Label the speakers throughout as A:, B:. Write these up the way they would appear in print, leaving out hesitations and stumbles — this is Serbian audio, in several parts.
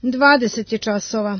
A: 20 je časova.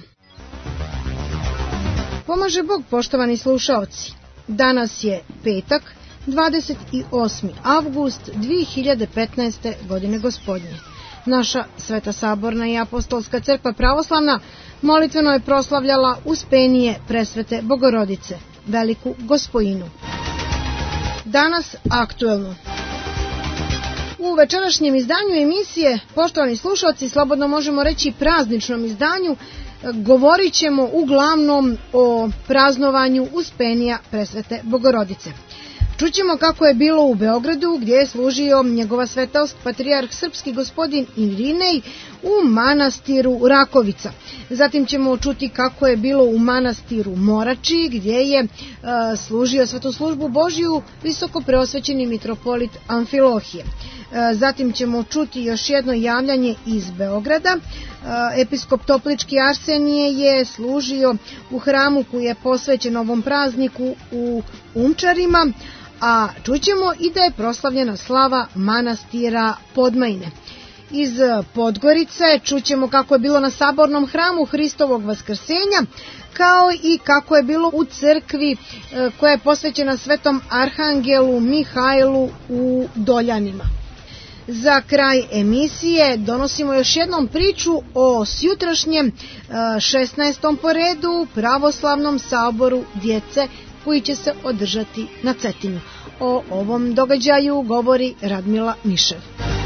A: Pomaže Bog, poštovani slušaoci. Danas je petak, 28. avgust 2015. godine gospodnje. Naša Sveta Saborna i Apostolska crkva pravoslavna molitveno je proslavljala Uspenije presvete Bogorodice, veliku gospojinu. Danas aktuelno. U večerašnjem izdanju emisije, poštovani slušalci, slobodno možemo reći prazničnom izdanju, govorit ćemo uglavnom o praznovanju Uspenija presvete Bogorodice. Čućemo kako je bilo u Beogradu, gdje je služio njegova svetost patrijarh srpski gospodin Irinej u manastiru Rakovica. Zatim ćemo čuti kako je bilo u manastiru Morači, gdje je služio svetu službu Božiju visoko preosvećeni mitropolit Amfilohije. Zatim ćemo čuti još jedno javljanje iz Beograda. Episkop Toplički Arsenije je služio u hramu koji je posvećen ovom prazniku u Umčarima, a čućemo i da je proslavljena slava manastira Podmajine. Iz Podgorice čućemo kako je bilo na sabornom hramu Hristovog vaskrsenja, kao i kako je bilo u crkvi koja je posvećena svetom arhangelu Mihajlu u Doljanima. Za kraj emisije donosimo još jednom priču o sjutrašnjem 16. po redu pravoslavnom saboru djece koji će se održati na Cetinju. O ovom događaju govori Radmila Mišev.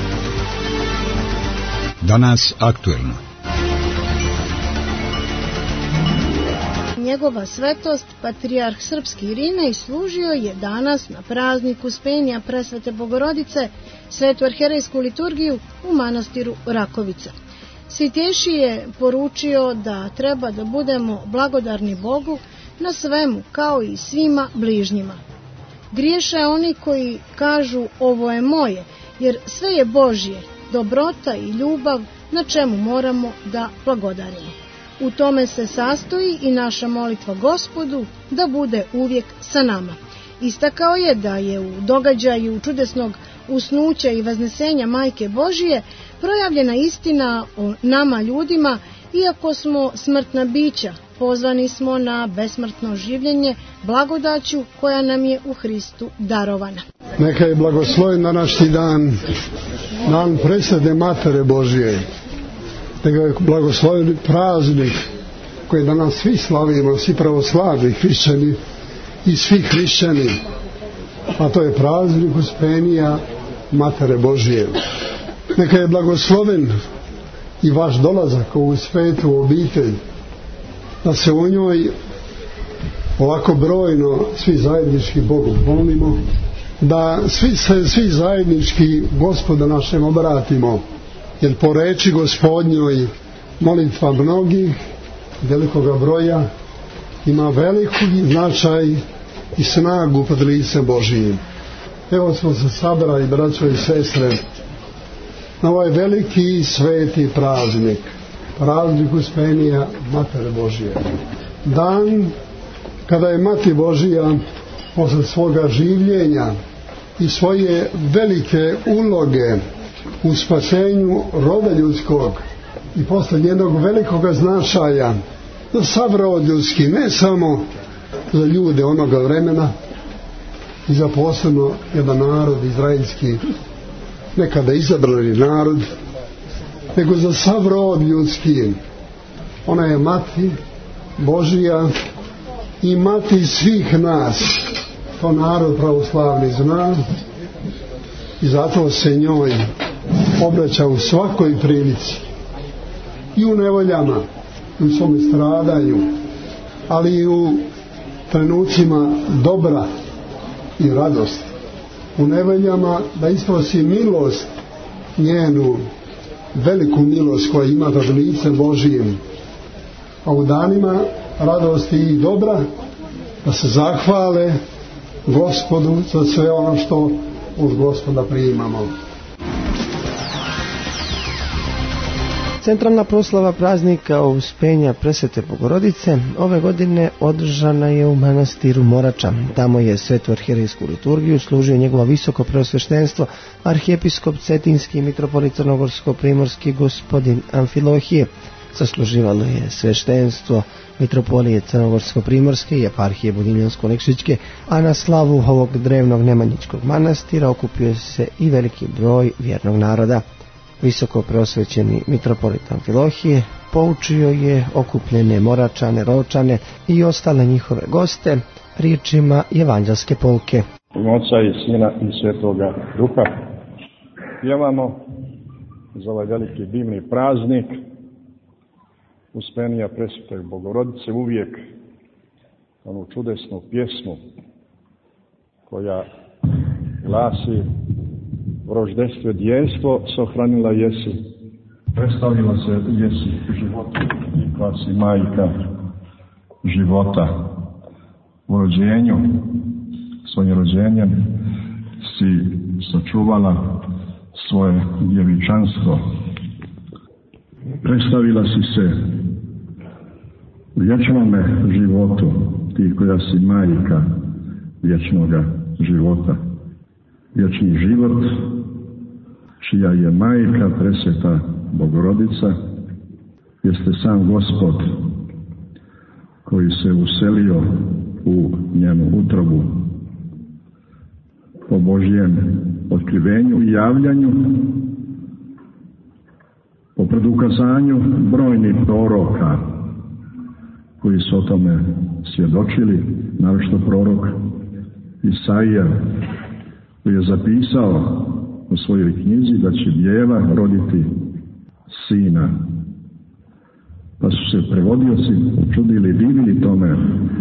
B: Danas aktuelno.
A: Njegova svetost, patrijarh srpski Irinej, služio je danas na prazniku Uspenija presvete Bogorodice svetu arherejsku liturgiju u manastiru Rakovica. Svitješi je poručio da treba da budemo blagodarni Bogu na svemu, kao i svima bližnjima. Griješe oni koji kažu ovo je moje, jer sve je Božje, dobrota i ljubav na čemu moramo da blagodarimo. U tome se sastoji i naša molitva Gospodu da bude uvijek sa nama. Istakao je da je u događaju čudesnog usnuća i vaznesenja Majke Božije projavljena istina o nama ljudima, iako smo smrtna bića, pozvani smo na besmrtno življenje blagodaću koja nam je u Hristu darovana.
C: Neka je blagosloven današnji dan, dan presvete Matere Božije. Neka je blagosloven praznik koji danas svi slavimo, svi pravoslavni hrišćani i svi hrišćani, a to je praznik Uspenija Matere Božije. Neka je blagosloven i vaš dolazak u svetu obitelj, da se u njoj ovako brojno svi zajednički Bogu molimo, da svi zajednički Gospoda našem obratimo, jer po reči Gospodnjoj molitva mnogih, velikoga broja, ima veliki značaj i snagu pred licem Božijim. Evo smo se sabrali, braćo i sestre, na ovaj veliki i sveti praznik, praznik Uspenija Matere Božije. Dan kada je Mati Božija posle svoga življenja i svoje velike uloge u spasenju roda ljudskog i posle njenog velikog značaja za sav rod ljudski, ne samo za ljude onoga vremena i za posebno jedan narod izraelski, nekada izabrani narod, nego za sav rod ljudski. Ona je Mati Božija i Mati svih nas. To narod pravoslavni zna i zato se njoj obraća u svakoj prilici, i u nevoljama, i u svom stradanju, ali i u trenucima dobra i radosti. U nevoljama da isprosi milost, njenu veliku milost koja ima pred licem Božijim, a u danima radosti i dobra da se zahvale Gospodu za sve ono što od Gospoda primamo.
D: Centralna proslava praznika Uspenja presvete Bogorodice ove godine održana je u manastiru Morača. Tamo je svetu arherejsku liturgiju služio njegovo visoko preosveštenstvo arhijepiskop Cetinski mitropolit Crnogorsko-primorski gospodin Amfilohije. Zasluživalo je sveštenstvo mitropolije Crnogorsko-primorske i eparhije Budimljansko-Nikšićke, a na slavu ovog drevnog Nemanjičkog manastira okupio se i veliki broj vjernog naroda. Visoko preosvećeni mitropolit Amfilohije poučio je okupljene Moračane, Ročane i ostale njihove goste riječima evanđelske pouke.
E: Oca i Sina i Svetoga Duha. Pjevamo za ovaj veliki divni praznik Uspenija Presvete Bogorodice uvijek onu čudesnu pjesmu koja glasi: roždestvo djevstvo sohranila jesi, predstavila se jesi životu i koja si majka života. U rođenju, svojim rođenjem si sačuvala svoje djevičanstvo. Predstavila si se vječnome životu, ti koja si majka vječnoga života. Vječni život, čija je majka Presveta Bogorodica, jeste sam Gospod koji se uselio u njenu utrobu po Božjem otkrivenju i javljanju, po predukazanju brojnih proroka koji su o tome svjedočili, naročito prorok Isaija koji je zapisao u svojoj knjizi da će djeva roditi sina. Pa su se prevodioci čudili, divili tome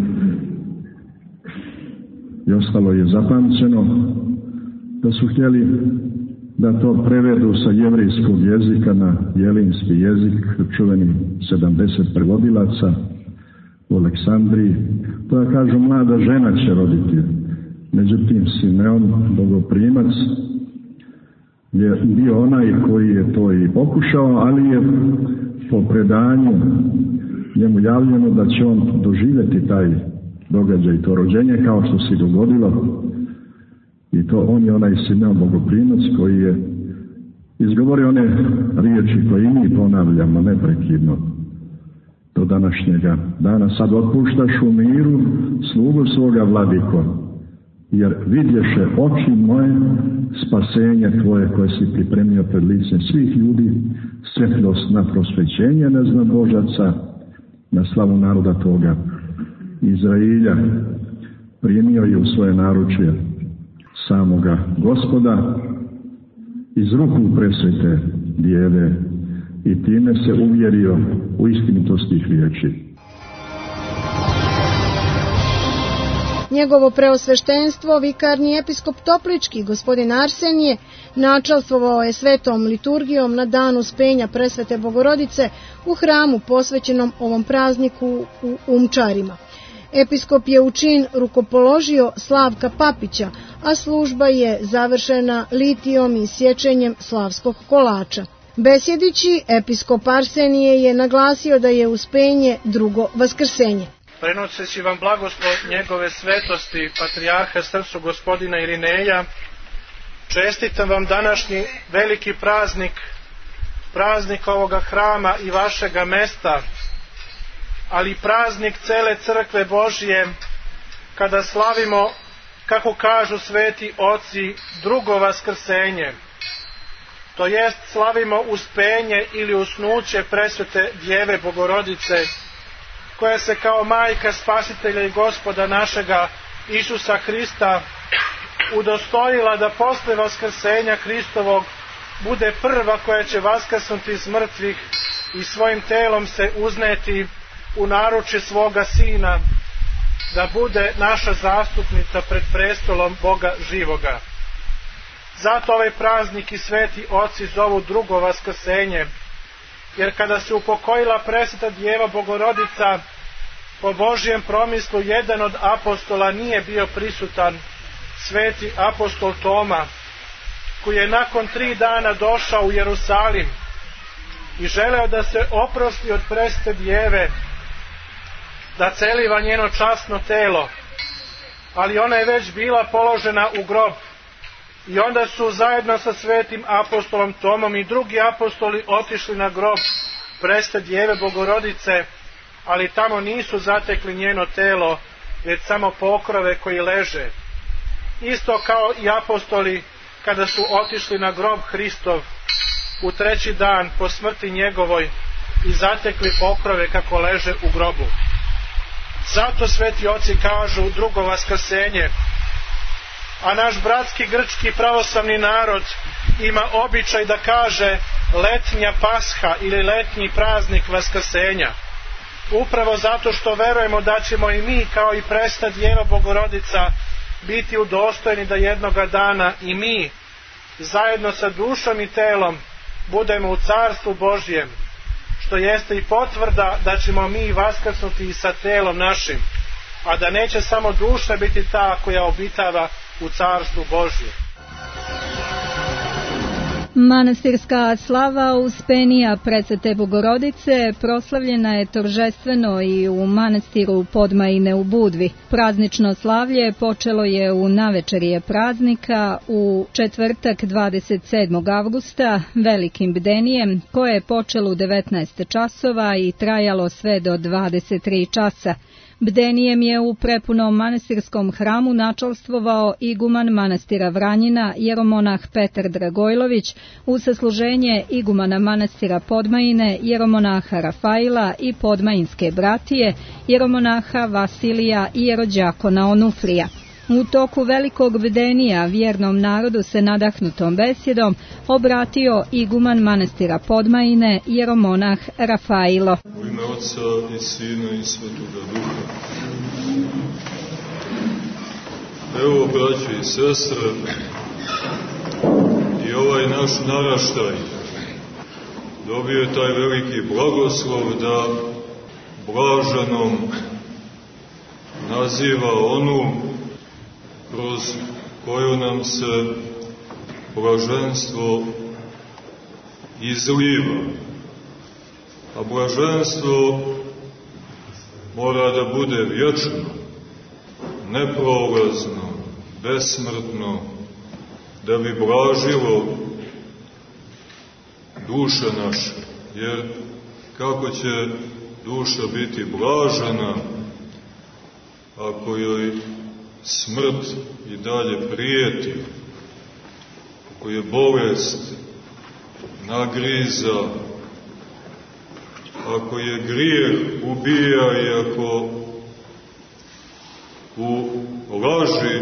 E: i ostalo je zapamćeno da su htjeli da to prevedu sa jevrijskog jezika na jelinski jezik, čuveni 70 prevodilaca u Aleksandriji. To da kažu mlada žena će roditi. Međutim, Simeon, bogoprimac, je bio onaj koji je to i pokušao, ali je po predanju njemu javljeno da će on doživjeti taj događaj, to rođenje, kao što se dogodilo. I to on je onaj Simeon bogoprimac koji je izgovorio one riječi koje i mi ponavljamo neprekidno do današnjega dana. Sad otpuštaš u miru slugu svoga, vladiko, jer vidješe oči moje spasenje tvoje koje si pripremio pred licem svih ljudi, svjetlost na prosvećenje neznabožaca, na slavu naroda toga. Izrailja primio je u svoje naručje samoga Gospoda iz ruku Presvete Djeve i time se uvjerio u istinitost tih riječi.
A: Njegovo preosveštenstvo, vikarni episkop Toplički, gospodin Arsenije, načalstvovao je svetom liturgijom na dan Uspenja Presvete Bogorodice u hramu posvećenom ovom prazniku u Umčarima. Episkop je u čin rukopoložio Slavka Papića, a služba je završena litijom i sječenjem slavskog kolača. Besjedići, episkop Arsenije je naglasio da je Uspenje drugo vaskrsenje.
F: Prenoseći vam blagoslov njegove svetosti, patrijarha srcu gospodina Irineja, čestitam vam današnji veliki praznik ovoga hrama i vašega mesta, ali praznik cele crkve Božije, kada slavimo, kako kažu sveti oci, drugo vaskrsenje. To jest slavimo uspenje ili usnuće Presvete Djeve Bogorodice, koja se kao majka spasitelja i Gospoda našega Isusa Hrista udostojila da posle vaskrsenja Hristovog bude prva koja će vaskrsnuti iz mrtvih i svojim telom se uzneti u naručje svoga Sina, da bude naša zastupnica pred prestolom Boga živoga. Zato ovaj praznik i sveti oci zovu drugo vaskrsenje, jer kada se upokojila Presveta Djeva Bogorodica, po Božjem promislu jedan od apostola nije bio prisutan, sveti apostol Toma, koji je nakon 3 dana došao u Jerusalim i želeo da se oprosti od Presvete Djeve, da celiva njeno časno telo, ali ona je već bila položena u grob. I onda su zajedno sa svetim apostolom Tomom i drugi apostoli otišli na grob Presve Djeve Bogorodice, ali tamo nisu zatekli njeno telo, već samo pokrove koji leže. Isto kao i apostoli kada su otišli na grob Hristov u 3. dan po smrti njegovoj i zatekli pokrove kako leže u grobu. Zato sveti oci kažu drugo vaskrsenje, a naš bratski grčki pravoslavni narod ima običaj da kaže letnja Pasha ili letnji praznik vaskrsenja. Upravo zato što verujemo da ćemo i mi kao i Presva Djeva Bogorodica biti udostojni da jednoga dana i mi zajedno sa dušom i telom budemo u Carstvu Božjem, što jeste i potvrda da ćemo mi vaskrsnuti i sa telom našim, a da neće samo duša biti ta koja obitava u Carstvu Božjem.
G: Manastirska slava Uspenija Presvete Bogorodice proslavljena je торжествено i u manastiru Podmajine u Budvi. Praznično slavlje počelo je u navečerje praznika u četvrtak 27. avgusta velikim bdenijem koje je počelo u 19 časova i trajalo sve do 23 časa. Bdenijem je u prepunom manastirskom hramu načalstvovao iguman manastira Vranjina, jeromonah Petar Dragojlović, u sasluženje igumana manastira Podmajine, jeromonaha Rafaila i Podmajinske bratije, jeromonaha Vasilija i jerođakona Onufrija. U toku velikog bdenija vjernom narodu se nadahnutom besjedom obratio iguman manastira Podmajine, jeromonah Rafailo.
H: U ime Otca i Sina i Svetoga Duha. Evo, braće i sestre, i ovaj naš naraštaj dobio je taj veliki blagoslov da blaženom naziva onu kroz koju nam se blaženstvo izliva. A blaženstvo mora da bude vječno, neprolazno, besmrtno, da bi blažilo duše naše. Jer kako će duša biti blažena ako joj smrt i dalje prijeti, ako je bolest nagriza, ako je grijeh ubija i ako u laži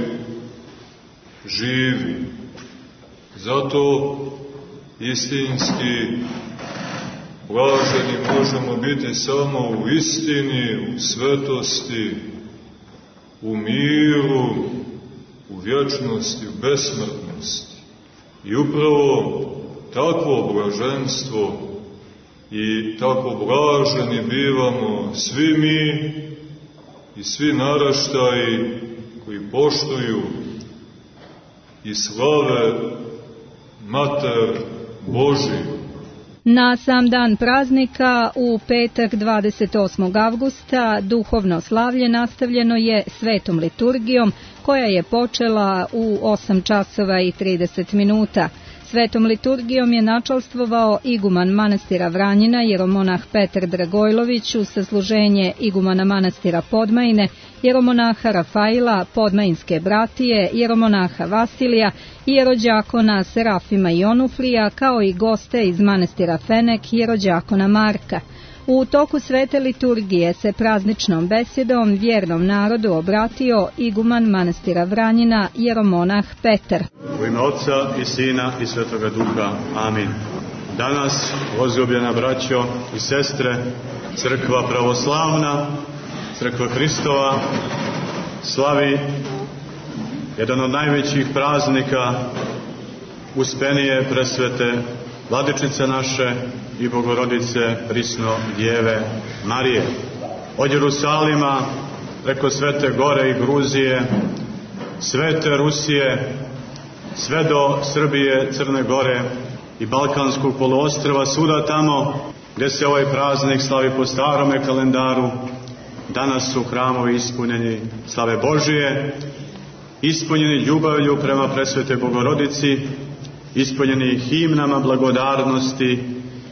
H: živi. Zato istinski blaženi možemo biti samo u istini, u svetosti, u miru, u vječnosti, u besmrtnosti. I upravo takvo blaženstvo i tako blaženi bivamo svi mi i svi naraštaji koji poštuju i slave Mater Božiju.
G: Na sam dan praznika, u petak 28. avgusta, duhovno slavlje nastavljeno je svetom liturgijom koja je počela u 8 časova i 30 minuta. Svetom liturgijom je načalstvovao iguman manastira Vranjina, jeromonah Petar Dragojlović, u sasluženje igumana manastira Podmajine, jeromonaha Rafaila, Podmajinske bratije, jeromonaha Vasilija i jerođakona Serafima i Onufrija, kao i goste iz manastira Fenek, jerođakona Marka. U toku svete liturgije se prazničnom besjedom vjernom narodu obratio iguman manastira Vranjina, jeromonah Petar.
I: U ime Otca i Sina i Svetoga Duha. Amin. Danas, возljubljena braćo i sestre, Crkva pravoslavna, Crkva Hristova, slavi jedan od najvećih praznika Uspenije presvete Vladičice naše i Bogorodice prisno Djeve Marije. Od Jerusalima preko Svete Gore i Gruzije, Svete Rusije, sve do Srbije, Crne Gore i Balkanskog poluostrva, svuda tamo gdje se ovaj praznik slavi po starome kalendaru, danas su hramovi ispunjeni slave Božije, ispunjeni ljubavlju prema presvete Bogorodici, ispunjeni himnama blagodarnosti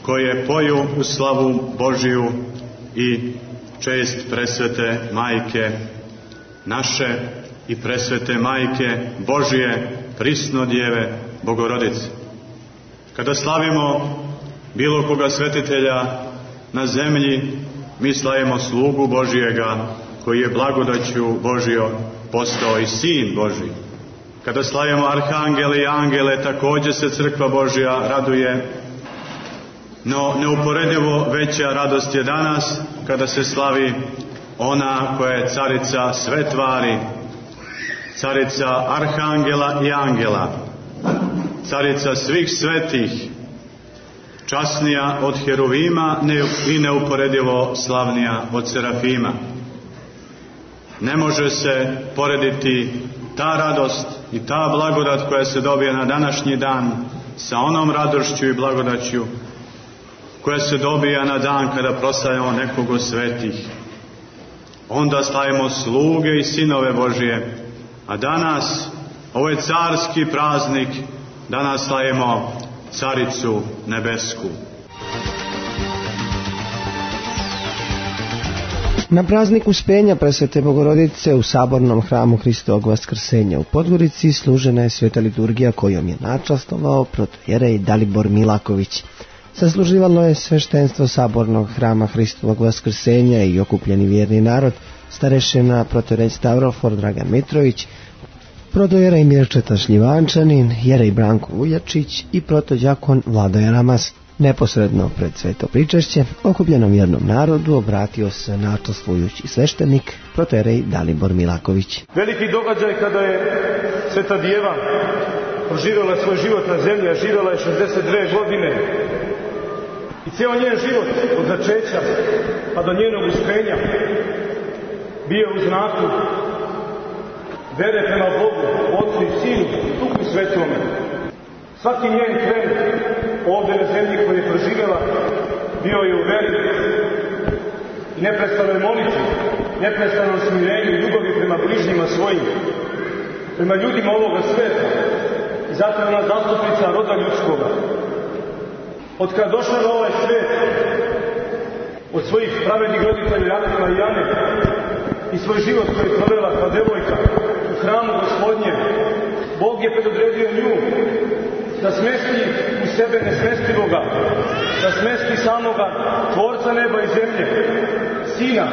I: koje poju u slavu Božiju i čest presvete majke naše i presvete majke Božije, prisno djeve Bogorodice. Kada slavimo bilo koga svetitelja na zemlji, mi slavimo slugu Božijega koji je blagodaću Božijom postao i sin Božji. Kada slavimo arhangele i angele, također se crkva Božja raduje, no neuporedivo veća radost je danas kada se slavi ona koja je carica sve tvari, carica arhangela i angela, carica svih svetih, časnija od heruvima i neuporedivo slavnija od serafima. Ne može se porediti ta radost i ta blagodat koja se dobije na današnji dan sa onom radošću i blagodaću koja se dobija na dan kada proslavljamo nekog od svetih. Onda slavimo sluge i sinove Božije, a danas, ovo je carski praznik, danas slavimo Caricu nebesku.
D: Na praznik Uspenja presvete Bogorodice u sabornom hramu Hristovog Vaskrsenja u Podgorici služena je sveta liturgija kojom je načastvovao protojerej Dalibor Milaković. Sasluživalo je sveštenstvo sabornog hrama Hristovog Vaskrsenja i okupljeni vjerni narod, starešina protojerej Stavrofor Dragan Mitrović, protojerej Mirčeta Šljivančanin, jerej Branko Uljačić i protođakon Vladoja Ramas. Neposredno pred sveto pričešće okupljenom vjernom narodu obratio se načastvujući sveštenik protojerej Dalibor Milaković.
J: Veliki događaj kada je Sveta Djeva proživjela svoj život na zemlji, a živjela je 62 godine. I cijel njen život od začeća pa do njenog uspenja bio u znaku vere prema Bogu, Otcu i Sinu, Duhu Svetome. Svaki njen tren ovdje na zemlji koju je proživjela bio je u veri i neprestanoj molitvi, neprestanom smirenju i ljubavi prema bližnjima svojim, prema ljudima ovoga sveta. I zato je ona zastupnica roda ljudskoga. Od kada došla na ovaj svet, od svojih pravednih roditelja Jakova i Jane i svoj život koji je provela kao devojka u hramu Gospodnjem, Bog je predodredio nju da smesti u sebe nesmestivoga, da smesti samoga Tvorca neba i zemlje, Sina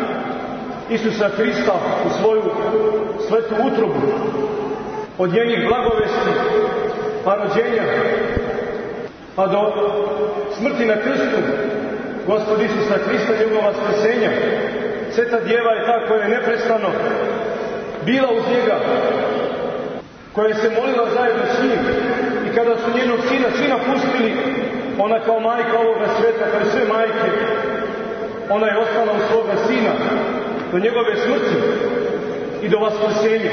J: Isusa Hrista u svoju svetu utrobu, od njenih blagovesti pa rođenja pa do smrti na krstu Gospod Isusa Hrista, njegova spasenja. Sveta Djeva je ta koja je neprestano bila uz njega, koja je se molila zajedno s njim, i kada su njenog sina pustili, ona kao majka ovoga sveta, kao sve majke, ona je ostala u svoga sina do njegove smrti i do vaskrsenja,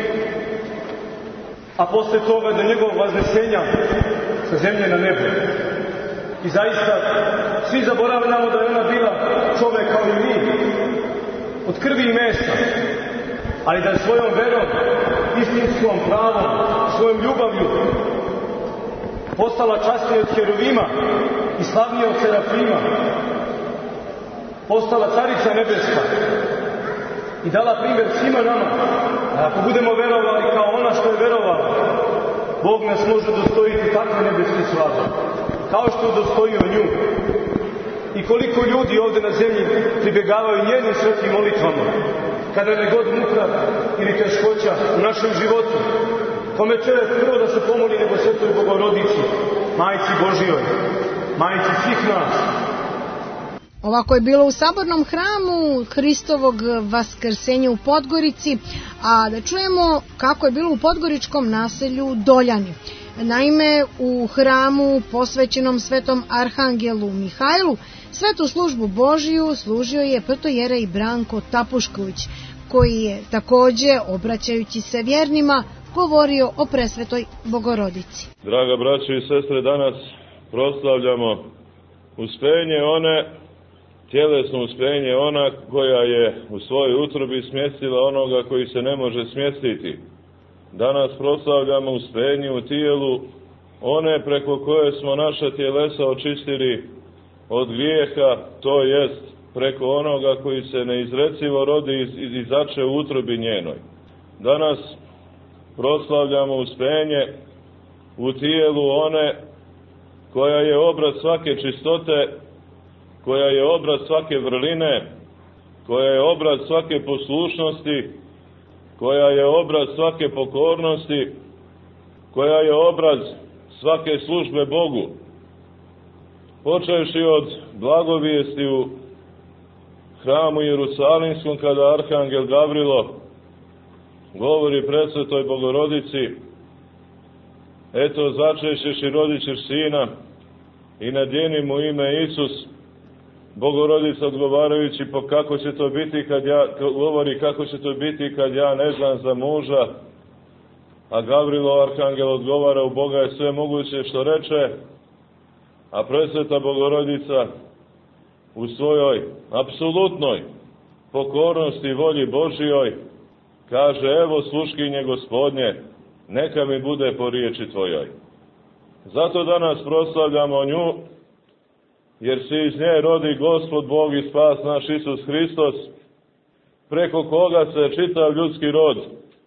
J: a posle toga do njegovog vaznesenja sa zemlje na nebo. I zaista svi zaboravljamo da je ona bila čovjek kao i mi, od krvi i mesa, ali da je svojom verom, istinskom pravom, svojom ljubavlju postala časnija od heruvima i slavnija od serafima, postala carica nebeska i dala primjer svima nama. A ako budemo verovali kao ona što je verovala, Bog nas može dostojiti takve nebeske slave, kao što je dostojio nju. I koliko ljudi ovdje na zemlji pribjegavaju njenim svetim molitvama, kada je god muka ili teškoća u našem životu, kome čovjek prvo da se pomoli nego Svetoj Bogorodici, Majci Božijoj, Majci svih nas.
A: Ovako je bilo u sabornom hramu Hristovog Vaskrsenja u Podgorici, a da čujemo kako je bilo u podgoričkom naselju Doljani. Naime, u hramu posvećenom svetom arhangelu Mihajlu, svetu službu Božiju služio je protojerej Branko Tapušković, koji je također, obraćajući se vjernima, govorio o presvetoj Bogorodici.
K: Draga braćo i sestre, danas proslavljamo uspenje one, tjelesno uspenje ona koja je u svojoj utrobi smjestila onoga koji se ne može smjestiti. Danas proslavljamo uspenje u tijelu one preko koje smo naša tjelesa očistili od grijeha, to jest preko onoga koji se neizrecivo rodi i zače u utrobi njenoj. Danas proslavljamo uspenje u tijelu one koja je obraz svake čistote, koja je obraz svake vrline, koja je obraz svake poslušnosti, koja je obraz svake pokornosti, koja je obraz svake službe Bogu. Počevši od blagovijesti u hramu Jerusalimskom, kada arhangel Gavrilo govori presvetoj Bogorodici: eto, začećeš i rodit ćeš sina i nadijeni mu ime Isus. Bogorodica odgovarajući: pa kako će to biti govori kako će to biti kad ja ne znam za muža, a Gavrilo arhangel odgovara: u Boga je sve moguće što reče. A presveta Bogorodica u svojoj apsolutnoj pokornosti volji Božijoj kaže: evo sluškinje Gospodnje, neka mi bude po riječi tvojoj. Zato danas proslavljamo nju, jer se iz nje rodi Gospod Bog i spas naš Isus Hristos, preko koga se čitav ljudski rod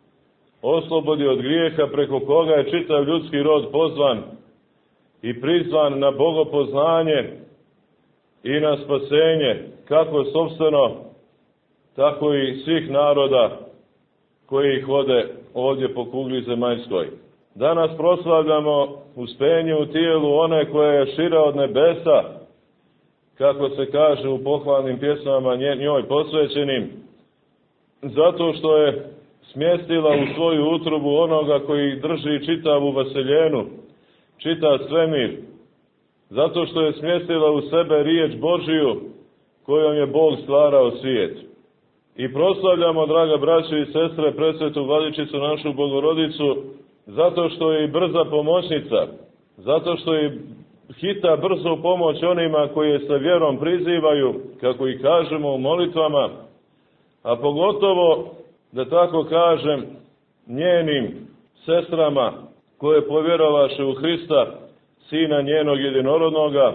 K: oslobodi od grijeha, preko koga je čitav ljudski rod pozvan i prizvan na bogopoznanje i na spasenje, kako sopstveno, tako i svih naroda koji ih vode ovdje po kugli zemaljskoj. Danas proslavljamo uspenje u tijelu one koja je šira od nebesa, kako se kaže u pohvalnim pjesmama njoj posvećenim, zato što je smjestila u svoju utrobu onoga koji drži čitavu vaseljenu, čitav svemir, zato što je smjestila u sebe riječ Božiju kojom je Bog stvarao svijet. I proslavljamo, draga braćo i sestre, presvetu Vladičicu našu Bogorodicu, zato što je i brza pomoćnica, zato što je hita brzo pomoć onima koji je sa vjerom prizivaju, kako i kažemo u molitvama, a pogotovo, da tako kažem, njenim sestrama koje povjerovaše u Hrista, Sina njenog jedinorodnoga,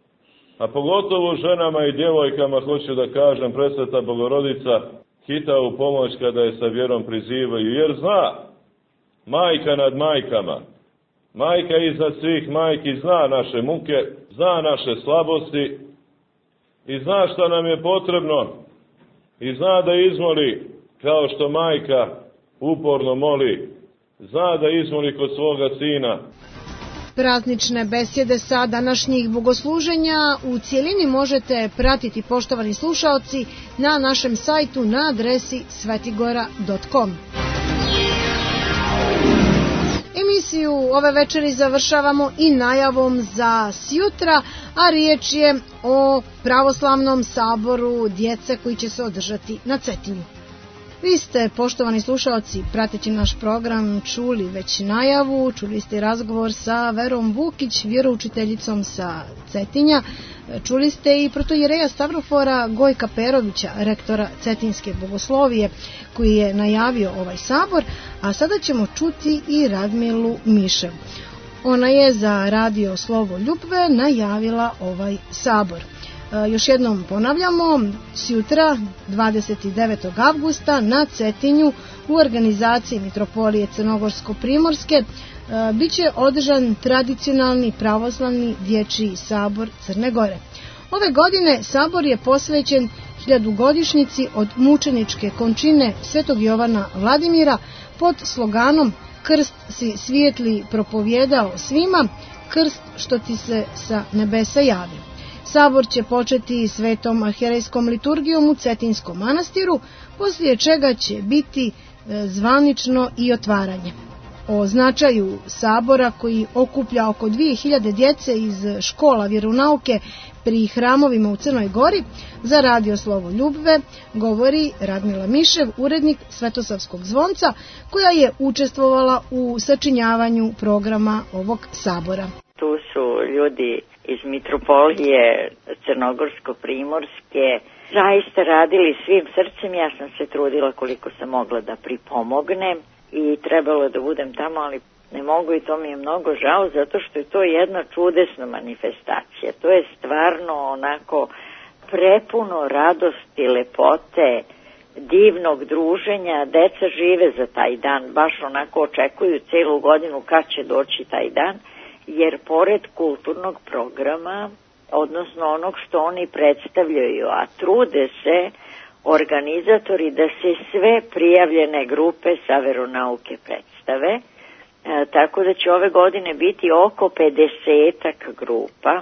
K: a pogotovo ženama i djevojkama, hoću da kažem, presveta Bogorodica hita u pomoć kada je sa vjerom prizivaju, jer zna, majka nad majkama, majka iznad svih majki, zna naše muke, zna naše slabosti i zna šta nam je potrebno i zna da izmoli kao što majka uporno moli, zna da izmoli kod svoga sina.
A: Praznične besjede sa današnjih bogosluženja u cijelini možete pratiti, poštovani slušaoci, na našem sajtu na adresi svetigora.com. Emisiju ove večeri završavamo i najavom za sjutra, a riječ je o pravoslavnom saboru djece koji će se održati na Cetinju. Vi ste, poštovani slušaoci, prateći naš program, čuli već najavu, čuli ste razgovor sa Verom Vukić, vjeroučiteljicom sa Cetinja, čuli ste i protoijereja Stavrofora Gojka Perovića, rektora Cetinske bogoslovije, koji je najavio ovaj sabor, a sada ćemo čuti i Radmilu Mišev. Ona je za radio Slovo Ljubve najavila ovaj sabor. Još jednom ponavljamo, sjutra 29. avgusta na Cetinju u organizaciji Mitropolije Crnogorsko-Primorske bit će održan tradicionalni pravoslavni dječji sabor Crne Gore. Ove godine sabor je posvećen 1000-godišnjici od mučeničke končine Svetog Jovana Vladimira pod sloganom "Krst si svijetli propovjedao svima, krst što ti se sa nebesa javio". Sabor će početi svetom arhijerejskom liturgijom u Cetinskom manastiru, poslije čega će biti zvanično i otvaranje. O značaju sabora, koji okuplja oko 2000 djece iz škola vjeronauke pri hramovima u Crnoj Gori, za radio Slovo Ljubve govori Radmila Mišev, urednik Svetosavskog zvonca, koja je učestvovala u sačinjavanju programa ovog sabora.
L: Tu su ljudi iz Mitropolije Crnogorsko-Primorske zaista radili svim srcem. Ja sam se trudila koliko sam mogla da pripomognem i trebalo da budem tamo, ali ne mogu i to mi je mnogo žao zato što je to jedna čudesna manifestacija. To je stvarno onako prepuno radosti, lepote, divnog druženja. Deca žive za taj dan, baš onako očekuju celu godinu kad će doći taj dan, jer pored kulturnog programa, odnosno onog što oni predstavljaju, a trude se organizatori da se sve prijavljene grupe sa veronauke predstave, tako da će ove godine biti oko 50 grupa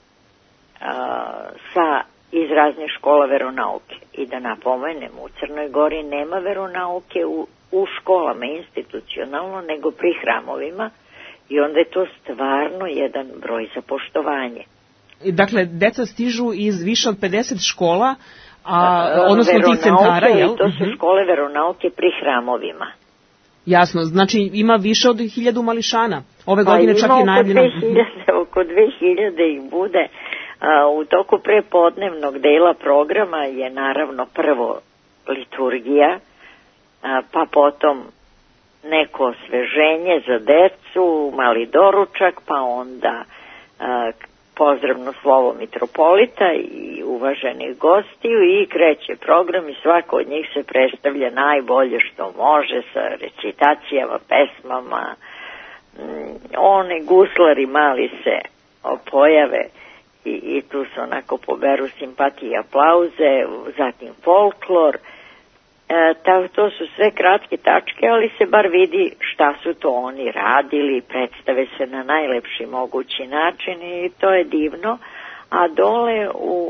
L: iz raznih škola veronauke. I da napomenem, u Crnoj Gori nema veronauke u školama institucionalno, nego pri hramovima, i onda je to stvarno jedan broj za poštovanje.
M: Dakle, deca stižu iz više od 50 škola, odnosno tih centara, jel?
L: To su škole veronauke pri hramovima.
M: Jasno, znači ima više od 1000 mališana. Ove godine čak je najavljeno.
L: Oko 2000 ih bude. U toku prepodnevnog dela programa je naravno prvo liturgija, pa potom neko osveženje za decu, mali doručak, pa onda pozdravno slovo mitropolita i uvaženih gostiju i kreće program i svako od njih se predstavlja najbolje što može sa recitacijama, pesmama. One guslari mali se pojave i tu se onako poberu simpatije i aplauze, zatim folklor. To su sve kratke tačke, ali se bar vidi šta su to oni radili, predstave se na najlepši mogući način i to je divno. A dole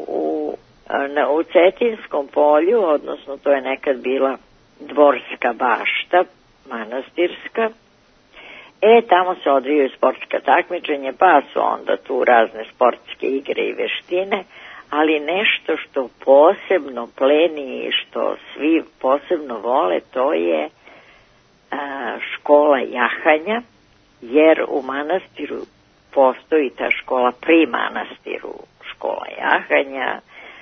L: u Cetinskom polju, odnosno to je nekad bila dvorska bašta, manastirska, tamo se odvijaju sportska takmičenja, pa su onda tu razne sportske igre i veštine, ali nešto što posebno pleni i što svi posebno vole, to je škola jahanja, jer u manastiru postoji ta škola pri manastiru, škola jahanja,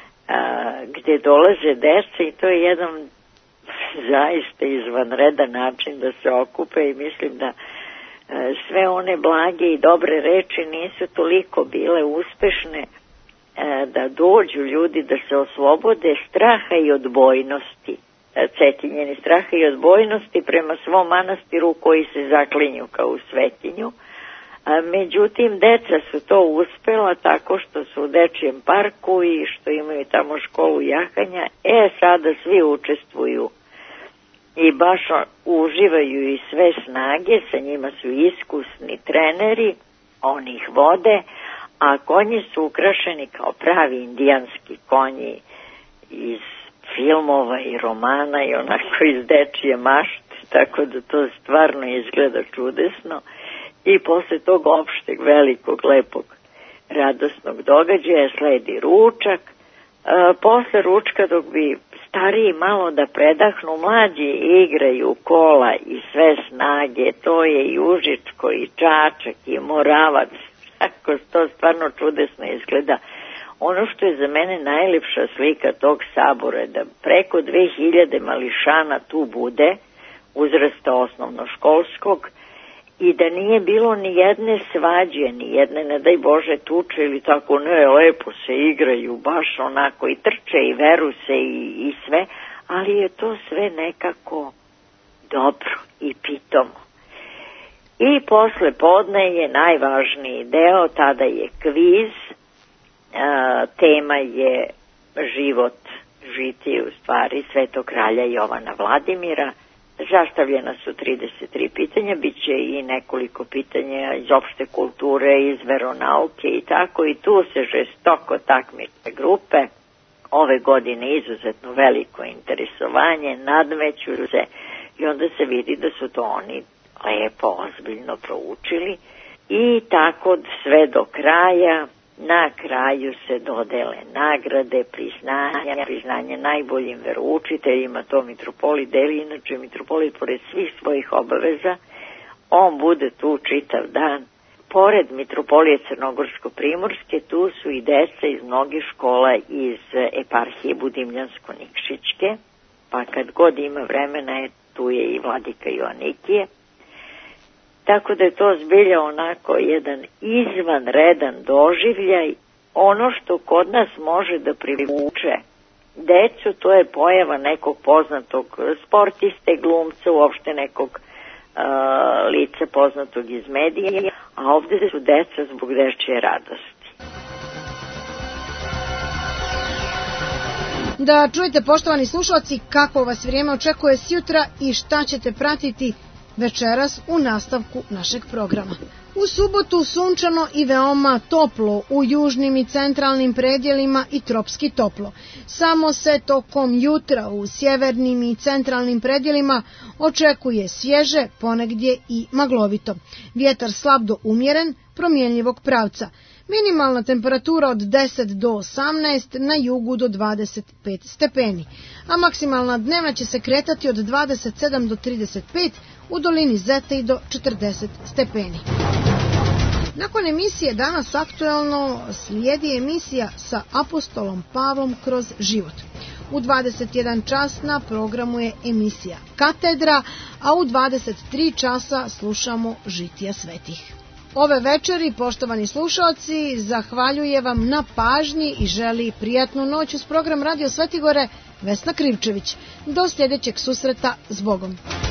L: gde dolaze deca i to je jedan zaista izvanredan način da se okupe i mislim da sve one blage i dobre reči nisu toliko bile uspešne da dođu ljudi da se oslobode straha i odbojnosti, Cetinjeni straha i odbojnosti prema svom manastiru koji se zaklinju kao u Svetinju. Međutim, deca su to uspela tako što su u dečijem parku i što imaju tamo školu jahanja. Sada svi učestvuju i baš uživaju i sve snage, sa njima su iskusni treneri, oni ih vode, a konji su ukrašeni kao pravi indijanski konji iz filmova i romana i onako iz dečije mašte, tako da to stvarno izgleda čudesno. I posle tog opšteg, velikog, lepog, radosnog događaja sledi ručak. Posle ručka, dok bi stariji malo da predahnu, mlađi igraju kola i sve snage, to je i Užičko i Čačak i Moravac, tako to stvarno čudesno izgleda. Ono što je za mene najlepša slika tog sabora je da preko 2000 mališana tu bude, uzrasta osnovnoškolskog, i da nije bilo ni jedne svađe, ni jedne, ne daj Bože, tuče ili tako, ne, lepo se igraju, baš onako i trče i veru se i sve, ali je to sve nekako dobro i pitomo. I posle podne je najvažniji deo, tada je kviz, tema je život, žitije u stvari Svetog kralja Jovana Vladimira. Zastavljena su 33 pitanja, bit će i nekoliko pitanja iz opšte kulture, iz veronauke i tako, i tu se žestoko takmiče grupe. Ove godine izuzetno veliko interesovanje, nadmeću se i onda se vidi da su to oni lepo, ozbiljno proučili i tako sve do kraja. Na kraju se dodele nagrade, priznanje najboljim veroučiteljima, to mitropolit deli, inače mitropolit pored svih svojih obaveza, on bude tu čitav dan. Pored mitropolije Crnogorsko-Primorske, tu su i deca iz mnogih škola iz eparhije Budimljansko-Nikšićke, pa kad god ima vremena, tu je i vladika Joanikije. tako da je to zbilja onako jedan izvanredan doživljaj. Ono što kod nas može da privuče decu, to je pojava nekog poznatog sportiste, glumca, uopšte nekog lica poznatog iz medija, a ovde su deca zbog dečije radosti.
A: Da čujete, poštovani slušalci, kako vas vrijeme očekuje sjutra i šta ćete pratiti večeras u nastavku našeg programa. U subotu sunčano i veoma toplo u južnim i centralnim predjelima i tropski toplo. Samo se tokom jutra u sjevernim i centralnim predjelima očekuje svježe, ponegdje i maglovito. Vjetar slab do umjeren, promjenljivog pravca. Minimalna temperatura od 10 do 18, na jugu do 25 stepeni, a maksimalna dnevna će se kretati od 27 do 35, u dolini Zete i do 40 stepeni. Nakon emisije Danas aktuelno slijedi emisija sa apostolom Pavlom kroz život. U 21 čas na programu je emisija Katedra, a u 23 časa slušamo Žitija svetih. Ove večeri, poštovani slušalci, zahvaljuje vam na pažnji i želi prijatnu noć uz program Radio Svetigore Vesna Krivčević. Do sljedećeg susreta, s Bogom.